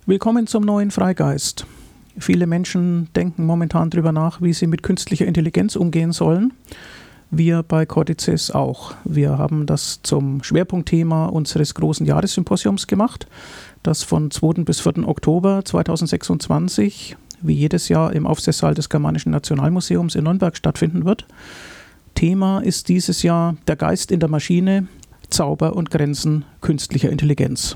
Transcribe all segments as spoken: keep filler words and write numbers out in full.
Willkommen zum neuen Freigeist. Viele Menschen denken momentan darüber nach, wie sie mit künstlicher Intelligenz umgehen sollen. Wir bei Cortices auch. Wir haben das zum Schwerpunktthema unseres großen Jahressymposiums gemacht, das von zweiten bis vierten Oktober zweitausendsechsundzwanzig wie jedes Jahr im Aufsichtssaal des Germanischen Nationalmuseums in Nürnberg stattfinden wird. Thema ist dieses Jahr der Geist in der Maschine, Zauber und Grenzen künstlicher Intelligenz.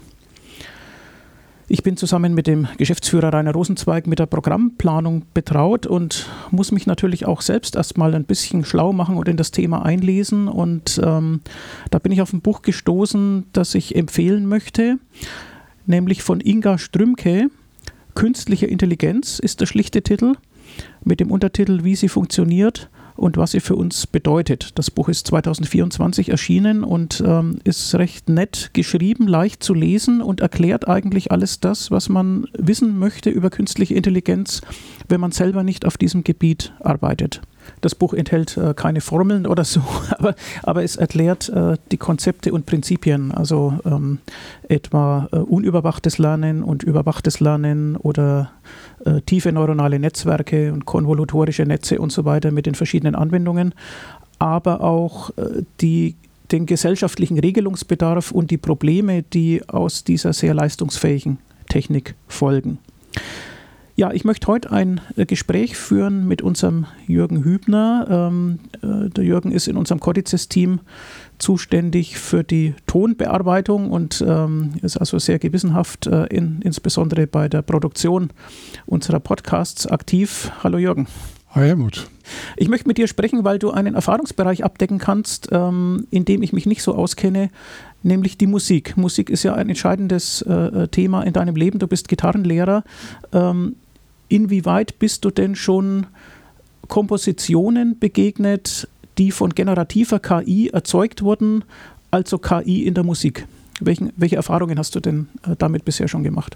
Ich bin zusammen mit dem Geschäftsführer Rainer Rosenzweig mit der Programmplanung betraut und muss mich natürlich auch selbst erstmal ein bisschen schlau machen und in das Thema einlesen. Und ähm, da bin ich auf ein Buch gestoßen, das ich empfehlen möchte, nämlich von Inga Strümke. Künstliche Intelligenz ist der schlichte Titel, mit dem Untertitel Wie sie funktioniert und was sie für uns bedeutet. Das Buch ist zweitausendvierundzwanzig erschienen und ähm, ist recht nett geschrieben, leicht zu lesen und erklärt eigentlich alles das, was man wissen möchte über künstliche Intelligenz, wenn man selber nicht auf diesem Gebiet arbeitet. Das Buch enthält äh, keine Formeln oder so, aber, aber es erklärt äh, die Konzepte und Prinzipien, also ähm, etwa äh, unüberwachtes Lernen und überwachtes Lernen oder äh, tiefe neuronale Netzwerke und konvolutorische Netze und so weiter mit den verschiedenen Anwendungen, aber auch äh, die, den gesellschaftlichen Regelungsbedarf und die Probleme, die aus dieser sehr leistungsfähigen Technik folgen. Ja, ich möchte heute ein äh, Gespräch führen mit unserem Jürgen Hübner. Ähm, äh, der Jürgen ist in unserem Cortices-Team zuständig für die Tonbearbeitung und ähm, ist also sehr gewissenhaft, äh, in, insbesondere bei der Produktion unserer Podcasts aktiv. Hallo Jürgen. Hi Helmut. Ich möchte mit dir sprechen, weil du einen Erfahrungsbereich abdecken kannst, ähm, in dem ich mich nicht so auskenne, nämlich die Musik. Musik ist ja ein entscheidendes äh, Thema in deinem Leben. Du bist Gitarrenlehrer. Ähm, inwieweit bist du denn schon Kompositionen begegnet, die von generativer K I erzeugt wurden, also K I in der Musik? Welchen, welche Erfahrungen hast du denn äh, damit bisher schon gemacht?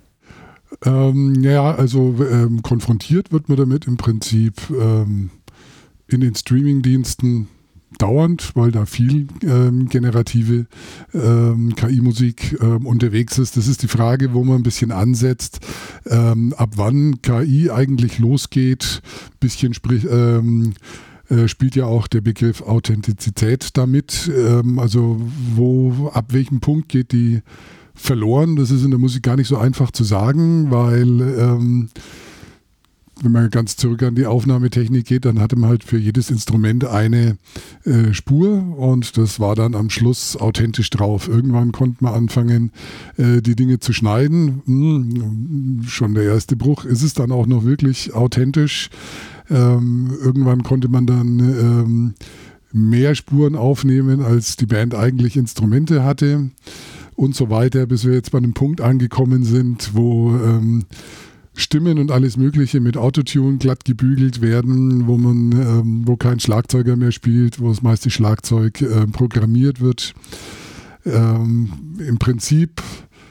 Ähm, ja, also ähm, konfrontiert wird man damit im Prinzip ähm, in den Streaming-Diensten dauernd, weil da viel ähm, generative ähm, K I-Musik ähm, unterwegs ist. Das ist die Frage, wo man ein bisschen ansetzt, ähm, ab wann K I eigentlich losgeht. Ein bisschen sprich, ähm, äh, spielt ja auch der Begriff Authentizität damit. Ähm, also wo, ab welchem Punkt geht die verloren? Das ist in der Musik gar nicht so einfach zu sagen, weil ähm, wenn man ganz zurück an die Aufnahmetechnik geht, dann hatte man halt für jedes Instrument eine äh, Spur und das war dann am Schluss authentisch drauf. Irgendwann konnte man anfangen, äh, die Dinge zu schneiden. Hm, schon der erste Bruch. Ist es dann auch noch wirklich authentisch? Ähm, irgendwann konnte man dann ähm, mehr Spuren aufnehmen, als die Band eigentlich Instrumente hatte und so weiter, bis wir jetzt bei einem Punkt angekommen sind, wo ähm, Stimmen und alles Mögliche mit Autotune glatt gebügelt werden, wo man, ähm, wo kein Schlagzeuger mehr spielt, wo das meiste Schlagzeug äh, programmiert wird. Ähm, Im Prinzip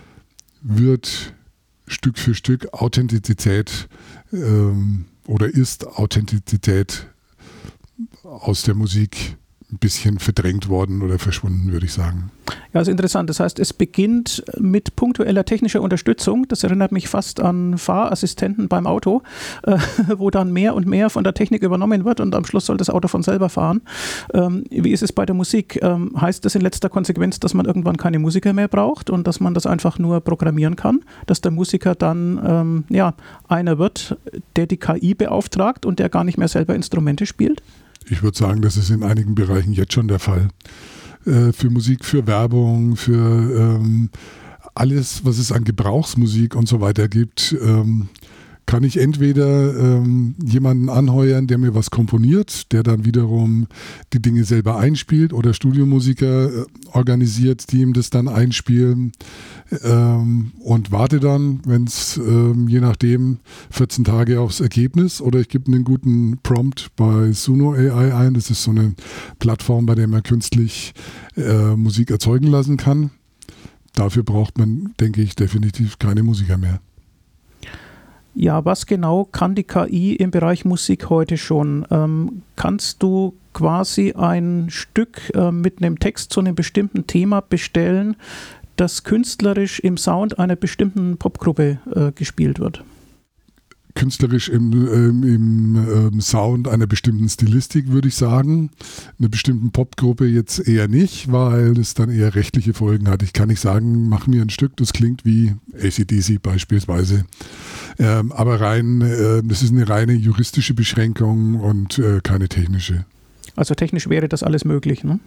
wird Stück für Stück Authentizität ähm, oder ist Authentizität aus der Musik ein bisschen verdrängt worden oder verschwunden, würde ich sagen. Ja, das ist interessant. Das heißt, es beginnt mit punktueller technischer Unterstützung. Das erinnert mich fast an Fahrassistenten beim Auto, äh, wo dann mehr und mehr von der Technik übernommen wird und am Schluss soll das Auto von selber fahren. Ähm, wie ist es bei der Musik? Ähm, heißt das in letzter Konsequenz, dass man irgendwann keine Musiker mehr braucht und dass man das einfach nur programmieren kann? Dass der Musiker dann ähm, ja, einer wird, der die K I beauftragt und der gar nicht mehr selber Instrumente spielt? Ich würde sagen, das ist in einigen Bereichen jetzt schon der Fall. Äh, für Musik, für Werbung, für ähm, alles, was es an Gebrauchsmusik und so weiter gibt, ähm, kann ich entweder ähm, jemanden anheuern, der mir was komponiert, der dann wiederum die Dinge selber einspielt oder Studiomusiker äh, organisiert, die ihm das dann einspielen ähm, und warte dann, wenn es ähm, je nachdem vierzehn Tage aufs Ergebnis oder ich gebe einen guten Prompt bei Suno A I ein. Das ist so eine Plattform, bei der man künstlich äh, Musik erzeugen lassen kann. Dafür braucht man, denke ich, definitiv keine Musiker mehr. Ja, was genau kann die K I im Bereich Musik heute schon? Ähm, kannst du quasi ein Stück äh, mit einem Text zu einem bestimmten Thema bestellen, das künstlerisch im Sound einer bestimmten Popgruppe äh, gespielt wird? Künstlerisch im, ähm, im ähm, Sound einer bestimmten Stilistik, würde ich sagen. Einer bestimmten Popgruppe jetzt eher nicht, weil es dann eher rechtliche Folgen hat. Ich kann nicht sagen, mach mir ein Stück, das klingt wie A C D C beispielsweise. Ähm, aber rein, äh, das ist eine reine juristische Beschränkung und äh, keine technische. Also technisch wäre das alles möglich, ne?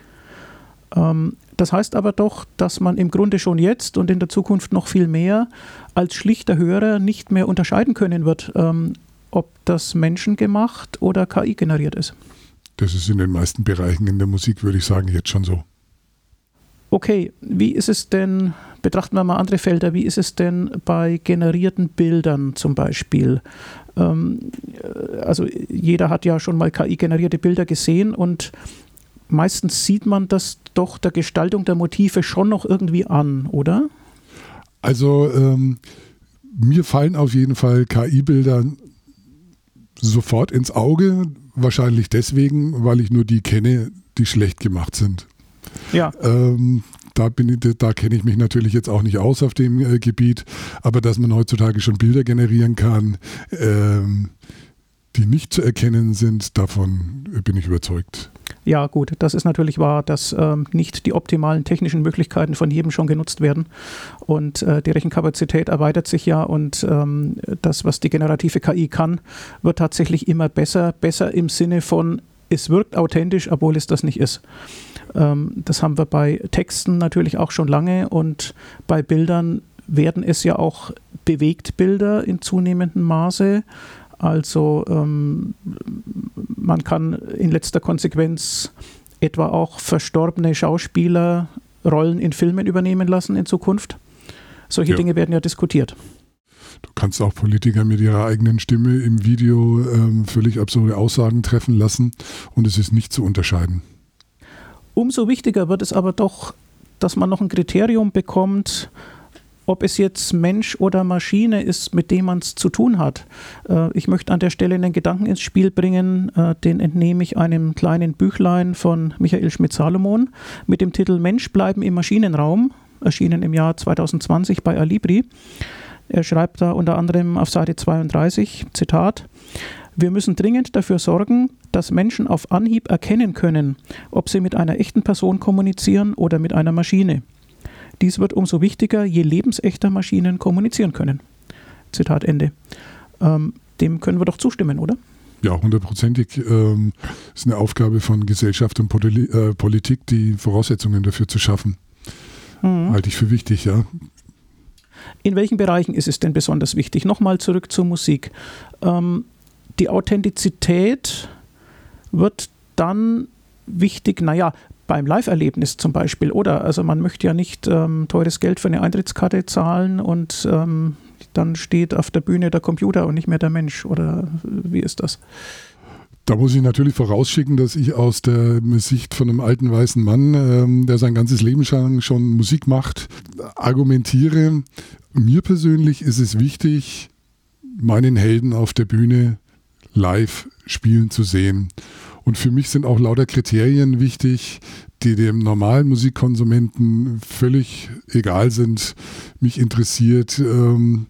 Ähm, das heißt aber doch, dass man im Grunde schon jetzt und in der Zukunft noch viel mehr als schlichter Hörer nicht mehr unterscheiden können wird, ähm, ob das menschengemacht oder K I generiert ist. Das ist in den meisten Bereichen in der Musik, würde ich sagen, jetzt schon so. Okay, wie ist es denn, betrachten wir mal andere Felder, wie ist es denn bei generierten Bildern zum Beispiel? Ähm, also jeder hat ja schon mal K I-generierte Bilder gesehen und meistens sieht man das doch der Gestaltung der Motive schon noch irgendwie an, oder? Also ähm, mir fallen auf jeden Fall K I-Bilder sofort ins Auge, wahrscheinlich deswegen, weil ich nur die kenne, die schlecht gemacht sind. Ja. Ähm, da bin ich, da kenne ich mich natürlich jetzt auch nicht aus auf dem äh, Gebiet, aber dass man heutzutage schon Bilder generieren kann, ähm, die nicht zu erkennen sind, davon bin ich überzeugt. Ja gut, das ist natürlich wahr, dass ähm, nicht die optimalen technischen Möglichkeiten von jedem schon genutzt werden und äh, die Rechenkapazität erweitert sich ja und ähm, das, was die generative K I kann, wird tatsächlich immer besser, besser im Sinne von, es wirkt authentisch, obwohl es das nicht ist. Ähm, das haben wir bei Texten natürlich auch schon lange und bei Bildern werden es ja auch Bewegtbilder in zunehmendem Maße. Also ähm, man kann in letzter Konsequenz etwa auch verstorbene Schauspieler Rollen in Filmen übernehmen lassen in Zukunft. Solche ja. Dinge werden ja diskutiert. Du kannst auch Politiker mit ihrer eigenen Stimme im Video ähm, völlig absurde Aussagen treffen lassen und es ist nicht zu unterscheiden. Umso wichtiger wird es aber doch, dass man noch ein Kriterium bekommt, ob es jetzt Mensch oder Maschine ist, mit dem man es zu tun hat. Äh, ich möchte an der Stelle einen Gedanken ins Spiel bringen, äh, den entnehme ich einem kleinen Büchlein von Michael Schmidt-Salomon mit dem Titel Mensch bleiben im Maschinenraum, erschienen im Jahr zwanzig zwanzig bei Alibri. Er schreibt da unter anderem auf Seite zweiunddreißig, Zitat, wir müssen dringend dafür sorgen, dass Menschen auf Anhieb erkennen können, ob sie mit einer echten Person kommunizieren oder mit einer Maschine. Dies wird umso wichtiger, je lebensechter Maschinen kommunizieren können. Zitat Ende. Ähm, dem können wir doch zustimmen, oder? Ja, hundertprozentig. Ähm, ist eine Aufgabe von Gesellschaft und Poli- äh, Politik, die Voraussetzungen dafür zu schaffen. Mhm. Halte ich für wichtig, ja. In welchen Bereichen ist es denn besonders wichtig? Nochmal zurück zur Musik. Ähm, die Authentizität wird dann wichtig, naja, beim Live-Erlebnis zum Beispiel, oder? Also man möchte ja nicht ähm, teures Geld für eine Eintrittskarte zahlen und ähm, dann steht auf der Bühne der Computer und nicht mehr der Mensch, oder wie ist das? Da muss ich natürlich vorausschicken, dass ich aus der Sicht von einem alten weißen Mann, ähm, der sein ganzes Leben schon, schon Musik macht, argumentiere. Mir persönlich ist es wichtig, meinen Helden auf der Bühne live spielen zu sehen. Und für mich sind auch lauter Kriterien wichtig, die dem normalen Musikkonsumenten völlig egal sind. Mich interessiert, ähm,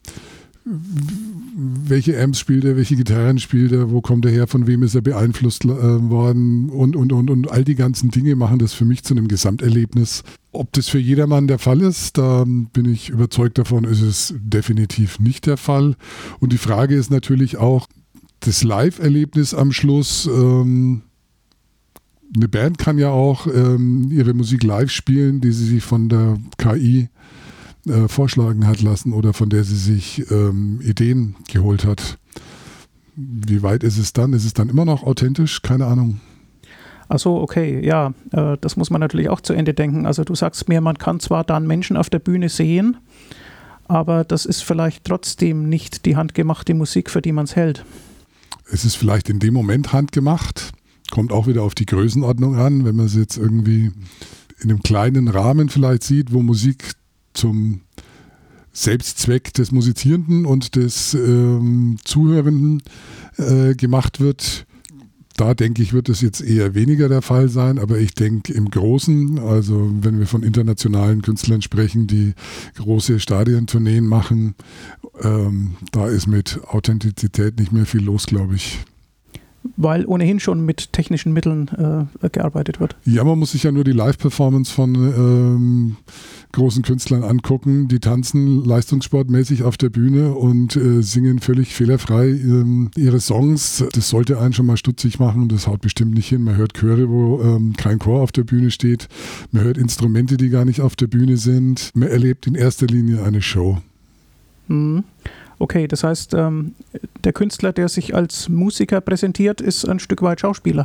welche Amps spielt er, welche Gitarren spielt er, wo kommt er her, von wem ist er beeinflusst äh, worden und, und, und, und all die ganzen Dinge machen das für mich zu einem Gesamterlebnis. Ob das für jedermann der Fall ist, da bin ich überzeugt davon, ist es definitiv nicht der Fall. Und die Frage ist natürlich auch, das Live-Erlebnis am Schluss, ähm, eine Band kann ja auch ähm, ihre Musik live spielen, die sie sich von der K I äh, vorschlagen hat lassen oder von der sie sich ähm, Ideen geholt hat. Wie weit ist es dann? Ist es dann immer noch authentisch? Keine Ahnung. Ach so, okay, ja, äh, das muss man natürlich auch zu Ende denken. Also du sagst mir, man kann zwar dann Menschen auf der Bühne sehen, aber das ist vielleicht trotzdem nicht die handgemachte Musik, für die man es hält. Es ist vielleicht in dem Moment handgemacht, kommt auch wieder auf die Größenordnung an, wenn man es jetzt irgendwie in einem kleinen Rahmen vielleicht sieht, wo Musik zum Selbstzweck des Musizierenden und des ähm, Zuhörenden äh, gemacht wird, Da denke ich, wird es jetzt eher weniger der Fall sein, aber ich denke im Großen, also wenn wir von internationalen Künstlern sprechen, die große Stadiontourneen machen, ähm, da ist mit Authentizität nicht mehr viel los, glaube ich. Weil ohnehin schon mit technischen Mitteln äh, gearbeitet wird. Ja, man muss sich ja nur die Live-Performance von ähm, großen Künstlern angucken. Die tanzen leistungssportmäßig auf der Bühne und äh, singen völlig fehlerfrei ähm, ihre Songs. Das sollte einen schon mal stutzig machen und das haut bestimmt nicht hin. Man hört Chöre, wo ähm, kein Chor auf der Bühne steht. Man hört Instrumente, die gar nicht auf der Bühne sind. Man erlebt in erster Linie eine Show. Mhm. Okay, das heißt, ähm, der Künstler, der sich als Musiker präsentiert, ist ein Stück weit Schauspieler.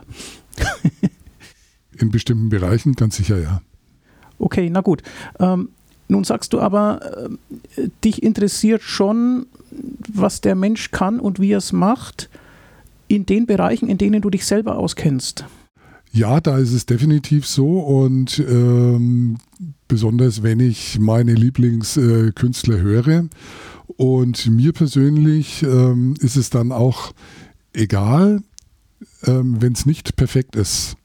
In bestimmten Bereichen ganz sicher, ja. Okay, na gut. Ähm, nun sagst du aber, äh, dich interessiert schon, was der Mensch kann und wie er es macht, in den Bereichen, in denen du dich selber auskennst. Ja, da ist es definitiv so und ähm, besonders wenn ich meine Lieblingskünstler äh, höre. Und mir persönlich ähm, ist es dann auch egal, ähm, wenn es nicht perfekt ist.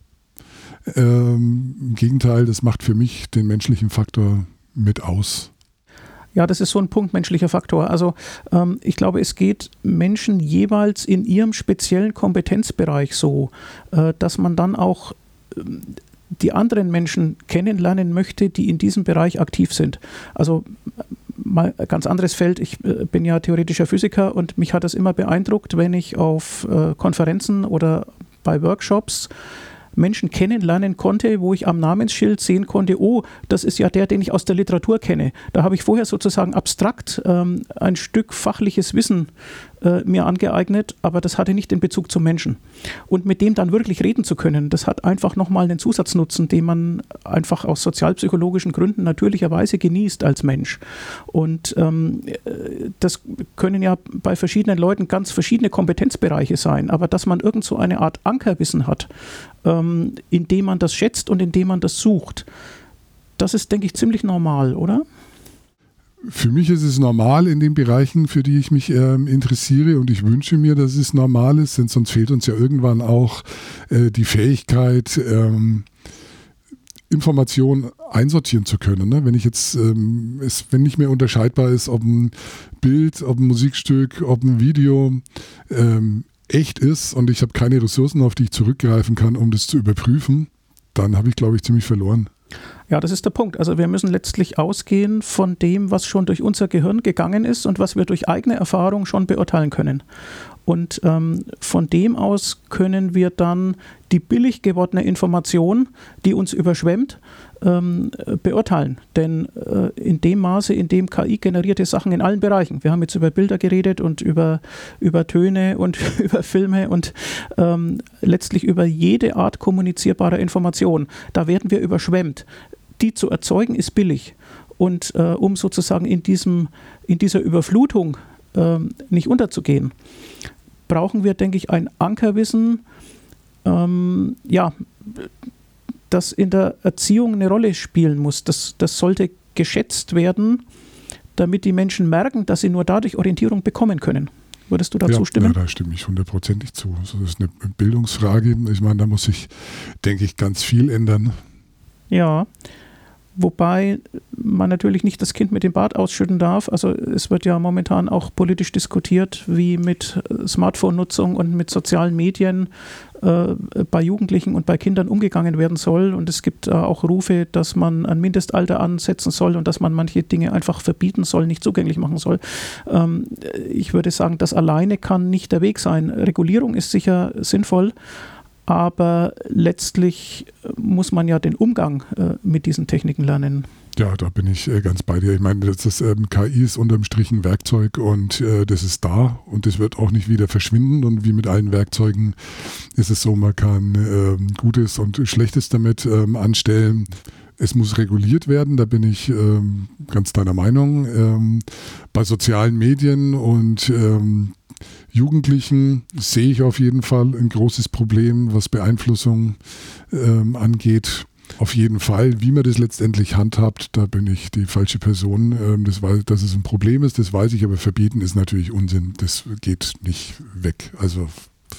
Ähm, im Gegenteil, das macht für mich den menschlichen Faktor mit aus. Ja, das ist so ein Punkt, menschlicher Faktor. Also ähm, ich glaube, es geht Menschen jeweils in ihrem speziellen Kompetenzbereich so, äh, dass man dann auch äh, die anderen Menschen kennenlernen möchte, die in diesem Bereich aktiv sind. Also mal ein ganz anderes Feld. Ich äh, bin ja theoretischer Physiker und mich hat das immer beeindruckt, wenn ich auf äh, Konferenzen oder bei Workshops Menschen kennenlernen konnte, wo ich am Namensschild sehen konnte, oh, das ist ja der, den ich aus der Literatur kenne. Da habe ich vorher sozusagen abstrakt ähm, ein Stück fachliches Wissen äh, mir angeeignet, aber das hatte nicht den Bezug zum Menschen. Und mit dem dann wirklich reden zu können, das hat einfach nochmal einen Zusatznutzen, den man einfach aus sozialpsychologischen Gründen natürlicherweise genießt als Mensch. Und ähm, das können ja bei verschiedenen Leuten ganz verschiedene Kompetenzbereiche sein, aber dass man irgend so eine Art Ankerwissen hat, ähm, indem man das schätzt und indem man das sucht, das ist, denke ich, ziemlich normal, oder? Für mich ist es normal in den Bereichen, für die ich mich ähm, interessiere und ich wünsche mir, dass es normal ist, denn sonst fehlt uns ja irgendwann auch äh, die Fähigkeit, ähm, Informationen einsortieren zu können. Ne? Wenn ich jetzt, ähm, es, wenn nicht mehr unterscheidbar ist, ob ein Bild, ob ein Musikstück, ob ein Video ähm, echt ist und ich habe keine Ressourcen, auf die ich zurückgreifen kann, um das zu überprüfen, dann habe ich, glaube ich, ziemlich verloren. Ja, das ist der Punkt. Also wir müssen letztlich ausgehen von dem, was schon durch unser Gehirn gegangen ist und was wir durch eigene Erfahrung schon beurteilen können. Und ähm, von dem aus können wir dann die billig gewordene Information, die uns überschwemmt, ähm, beurteilen. Denn äh, in dem Maße, in dem K I generierte Sachen in allen Bereichen, wir haben jetzt über Bilder geredet und über, über Töne und über Filme und ähm, letztlich über jede Art kommunizierbarer Information, da werden wir überschwemmt. Die zu erzeugen ist billig. Und äh, um sozusagen in, diesem, in dieser Überflutung ähm, nicht unterzugehen, brauchen wir, denke ich, ein Ankerwissen, ähm, ja, das in der Erziehung eine Rolle spielen muss. Das, das sollte geschätzt werden, damit die Menschen merken, dass sie nur dadurch Orientierung bekommen können. Würdest du dazu ja, stimmen? Ja, da stimme ich hundertprozentig zu. Das ist eine Bildungsfrage. Ich meine, da muss sich, denke ich, ganz viel ändern. Ja. Wobei man natürlich nicht das Kind mit dem Bad ausschütten darf. Also es wird ja momentan auch politisch diskutiert, wie mit Smartphone-Nutzung und mit sozialen Medien äh, bei Jugendlichen und bei Kindern umgegangen werden soll. Und es gibt äh, auch Rufe, dass man ein Mindestalter ansetzen soll und dass man manche Dinge einfach verbieten soll, nicht zugänglich machen soll. Ähm, ich würde sagen, das alleine kann nicht der Weg sein. Regulierung ist sicher sinnvoll. Aber letztlich muss man ja den Umgang äh, mit diesen Techniken lernen. Ja, da bin ich äh, ganz bei dir. Ich meine, das ist, ähm, K I ist unterm Strich ein Werkzeug und äh, das ist da und das wird auch nicht wieder verschwinden. Und wie mit allen Werkzeugen ist es so, man kann ähm, Gutes und Schlechtes damit ähm, anstellen. Es muss reguliert werden, da bin ich ähm, ganz deiner Meinung. Ähm, bei sozialen Medien und ähm, Jugendlichen sehe ich auf jeden Fall ein großes Problem, was Beeinflussung ähm, angeht. Auf jeden Fall, wie man das letztendlich handhabt, da bin ich die falsche Person. Ähm, das weiß, dass es ein Problem ist, das weiß ich, aber verbieten ist natürlich Unsinn. Das geht nicht weg. Also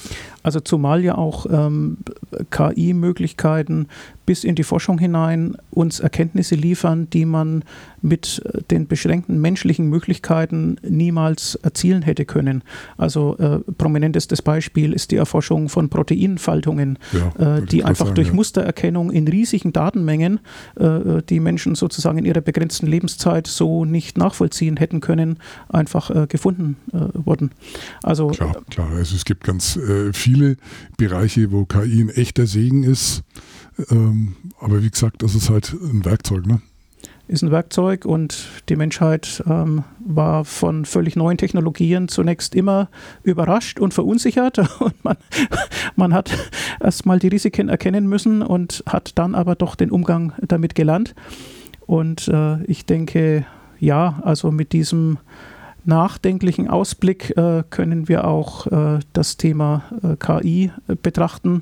Also zumal ja auch ähm, K I-Möglichkeiten bis in die Forschung hinein uns Erkenntnisse liefern, die man mit den beschränkten menschlichen Möglichkeiten niemals erzielen hätte können. Also äh, prominentestes Beispiel ist die Erforschung von Proteinfaltungen, ja, äh, die einfach sagen, durch ja. Mustererkennung in riesigen Datenmengen, äh, die Menschen sozusagen in ihrer begrenzten Lebenszeit so nicht nachvollziehen hätten können, einfach äh, gefunden äh, wurden. Also, klar, klar. Also es gibt ganz äh, viele Bereiche, wo K I ein echter Segen ist. Ähm, aber wie gesagt, das ist halt ein Werkzeug, ne? Ist ein Werkzeug und die Menschheit ähm, war von völlig neuen Technologien zunächst immer überrascht und verunsichert. Und man, man hat erstmal die Risiken erkennen müssen und hat dann aber doch den Umgang damit gelernt. Und äh, ich denke, ja, also mit diesem nachdenklichen Ausblick äh, können wir auch äh, das Thema äh, K I äh, betrachten.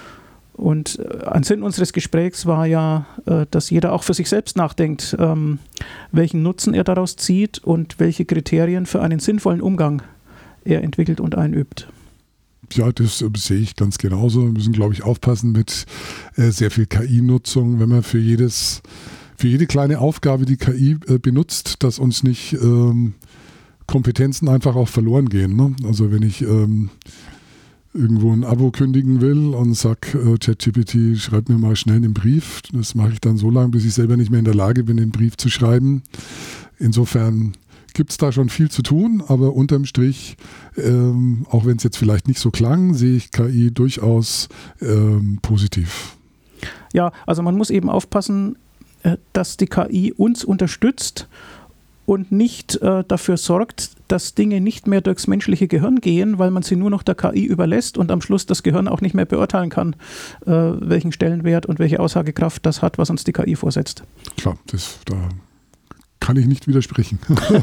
Und äh, ein Sinn unseres Gesprächs war ja, äh, dass jeder auch für sich selbst nachdenkt, ähm, welchen Nutzen er daraus zieht und welche Kriterien für einen sinnvollen Umgang er entwickelt und einübt. Ja, das äh, sehe ich ganz genauso. Wir müssen, glaube ich, aufpassen mit äh, sehr viel K I-Nutzung, wenn man für jedes, für jede kleine Aufgabe die K I äh, benutzt, dass uns nicht ähm, Kompetenzen einfach auch verloren gehen. Ne? Also wenn ich ähm, irgendwo ein Abo kündigen will und sag, äh, ChatGPT, schreib mir mal schnell einen Brief. Das mache ich dann so lange, bis ich selber nicht mehr in der Lage bin, den Brief zu schreiben. Insofern gibt es da schon viel zu tun, aber unterm Strich, ähm, auch wenn es jetzt vielleicht nicht so klang, sehe ich K I durchaus ähm, positiv. Ja, also man muss eben aufpassen, äh, dass die K I uns unterstützt und nicht äh, dafür sorgt, dass Dinge nicht mehr durchs menschliche Gehirn gehen, weil man sie nur noch der K I überlässt und am Schluss das Gehirn auch nicht mehr beurteilen kann, äh, welchen Stellenwert und welche Aussagekraft das hat, was uns die K I vorsetzt. Klar, das, da kann ich nicht widersprechen.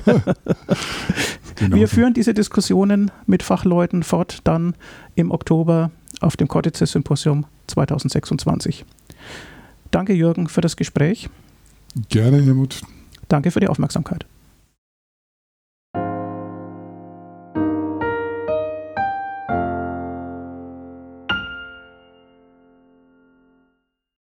Genau. Wir führen diese Diskussionen mit Fachleuten fort, dann im Oktober auf dem Cortices-Symposium zweitausendsechsundzwanzig. Danke, Jürgen, für das Gespräch. Gerne, Helmut. Danke für die Aufmerksamkeit.